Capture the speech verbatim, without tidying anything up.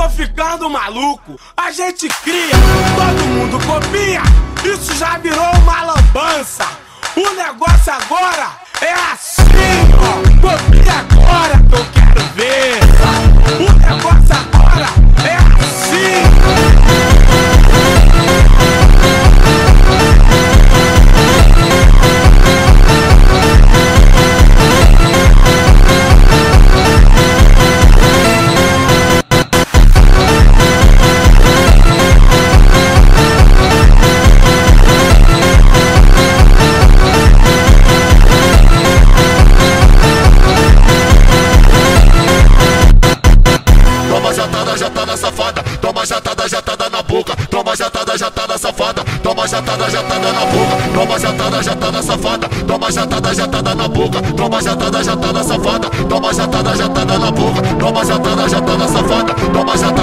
tô ficando maluco. A gente cria, todo mundo copia. Isso já virou uma lambança. O negócio agora é assim, ó. Copia agora que eu quero ver. O negócio agora é assim. Safada, toma jatada, jatada na boca. Toma jatada, jatada safada. Toma jatada, jatada na boca. Toma jatada, jatada safada. Toma jatada, jatada na boca. Toma jatada, jatada safada. Toma jatada, jatada na boca. Toma jatada, jatada safada. Toma jatada